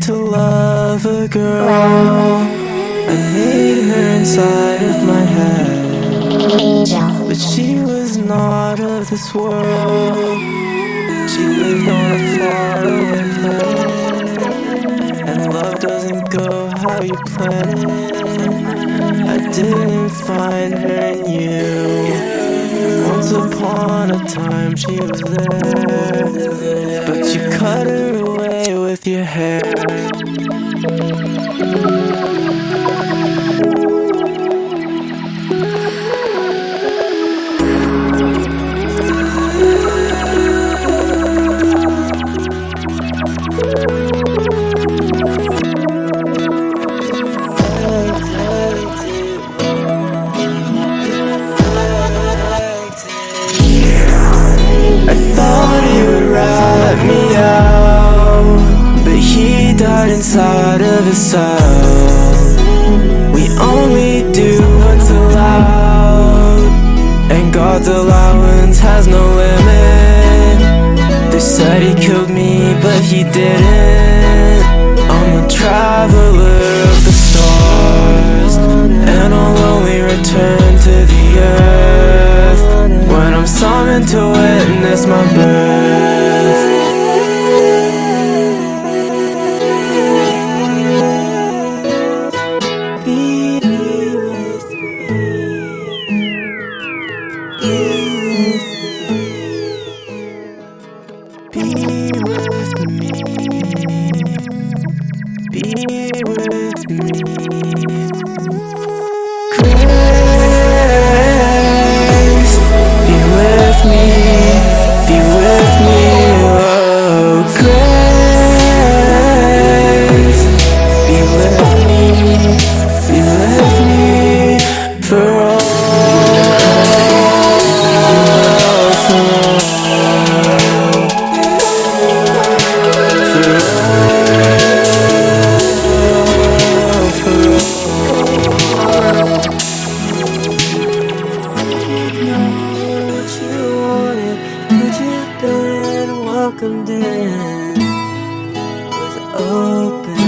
to love a girl. I made her inside of my head, Angel. but she was not of this world. She lived on a faraway planet, and love doesn't go how you plan it. I didn't find her in you. Once upon a time she was there, but you cut her away with your hair. I thought he would rat me out, but he died inside of himself. We only do what's allowed, and God's allowance has no limit. They said he killed me, but he didn't. I'm a traveler of the stars, and I'll only return to the earth when I'm summoned to witness my birth. Be with me. Be with me. Be with me. Grace, be with me. Be with me. Oh, grace, be with me. Be with me for all. Welcomed in with open